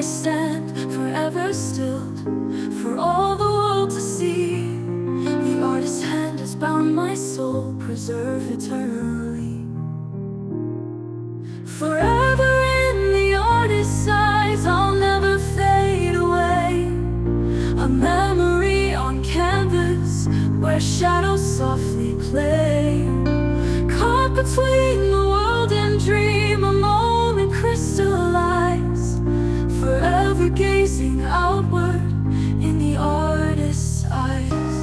stand forever still, for all the world to see. The artist's hand has bound my soul, preserve eternally. Forever in the artist's eyes, I'll never fade away. A memory on canvas where shadows softly play. Caught between the world and dream, a moment crystallize. Forever gazing outward in the artist's eyes.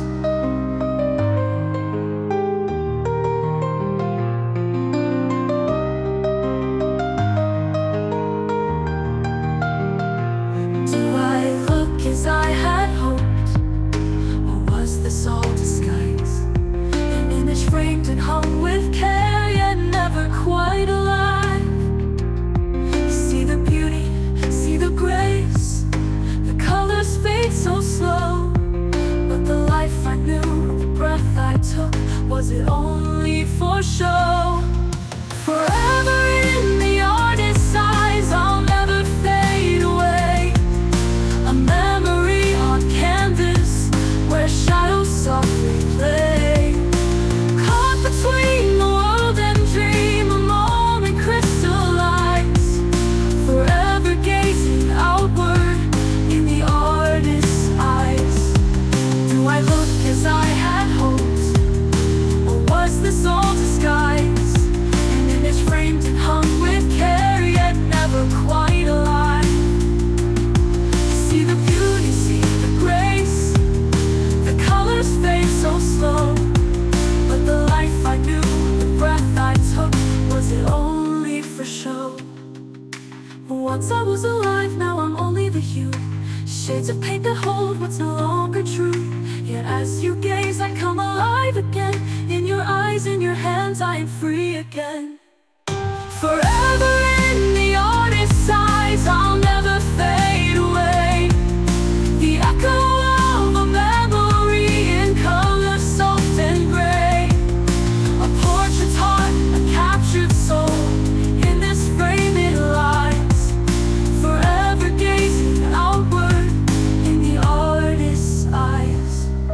Do I look as I had hoped, or was this all disguise? An image framed and hung with care, yet never quite alive. See the beauty, see the grace, the colors fade so slow. But the life I knew, the breath I took, was it only for show? Forever in the artist's eyes, I'll never fade away. A memory on canvas where shadows softly play. Caught between the world and dream, a moment crystallize. Forever gazing outward in the artist's eyes. Do I look as I had hoped, or was this all disguise? An image framed and hung with care, yet never quite alive. See the beauty, see the grace, the colors fade so slow. But the life I knew, the breath I took, was it only for show? Once I was alive, now I'm only the hue. Shades of paint that hold what's no longer true. Yet as you gaze, I come alive again. In your eyes, in your hands, I am free again. Forever in the artist's eyes, I'll never fade away. The echo of a memory in color soft and gray. A portrait's heart, a captured soul. In this frame it lies, forever gazing outward in the artist's eyes.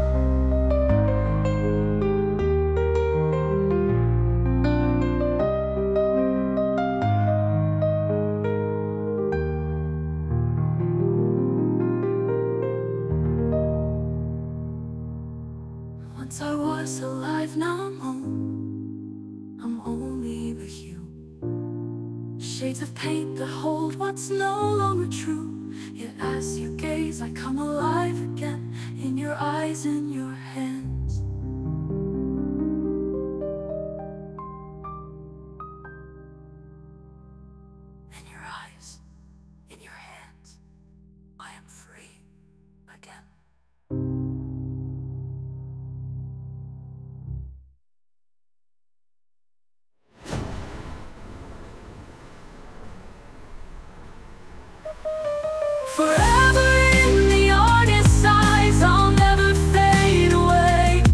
Once I was alive, now I'm home. I'm only the hue. Shades of paint that hold what's no longer true. Yet as you gaze, I come alive again. In your eyes, in your hands. In your eyes, in your hands, I am free again. Forever